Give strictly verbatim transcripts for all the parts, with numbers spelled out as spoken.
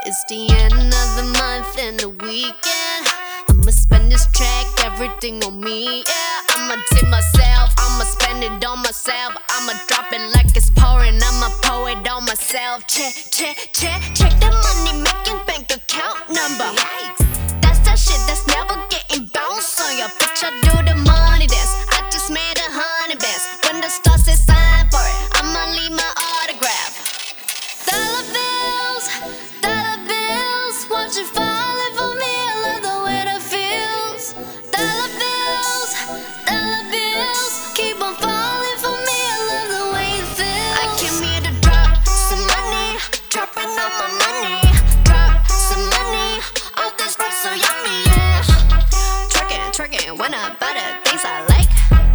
It's the end of the month and the weekend. I'ma spend this track, everything on me, yeah. I'ma tip myself, I'ma spend it on myself. I'ma drop it like it's pouring, I'ma pour it on myself. Check, check, check, check the money making bank account number. That's that shit that's never getting bounced on your bitch. I do the money dance, I just made a hundred bands. When the stars say sign for it, I'ma leave my autograph. Dollar bills, dollar bills, won't you falling for me? I love the way that feels. Dollar bills, dollar bills, keep on falling for me. I love the way it feels. I came here to drop some money, dropping all my money. Drop some money, all this rap so yummy, yeah. Twerking, twerking, when I buy the things I like.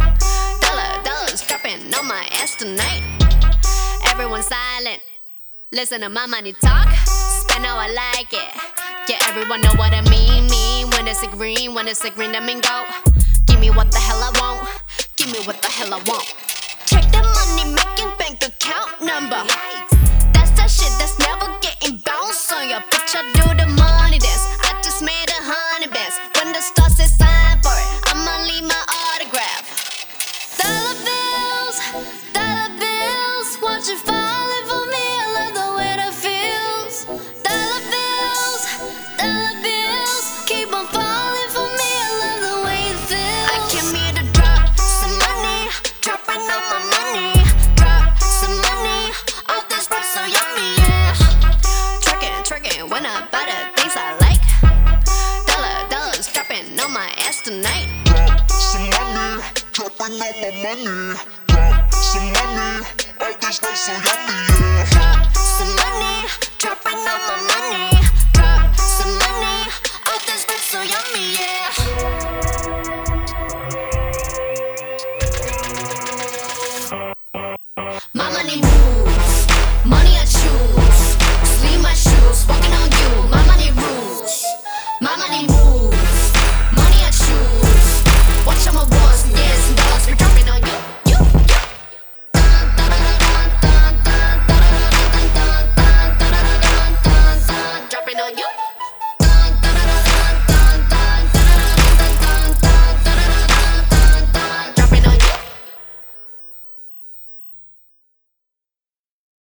Dollar, dollars dropping on my ass tonight. Everyone silent, listen to my money talk. Spend how I like it. Yeah, everyone know what I mean. Mean when it's a green, when it's a green, that mean go. Give me what the hell I want. Give me what the hell I want. Check the money making bank account number. That's that shit that's never getting bounced on your bitch. I do the money dance, I just made a hundred bands. When the stars say sign for it, I'ma leave my autograph. Dollar bills, dollar bills, won't you falling for me? I love the way that feels. Dollar bills, dollar bills, keep on falling for me. I love the way it feels. I came here to drop some money, dropping all my money. Drop some money, all this rap so yummy, yeah. Twerking, twerking, when I buy the things I like. Dollar, dollars dropping on my ass tonight. Drop some money, dropping all my money. Drop some money, all this rap so yummy, yeah. Drop some money, dropping all my money. Drop some money, all this rap so yummy, yeah. My money moves, money I choose. Sleeve my shoes, walking on you. My money rules, my money moves.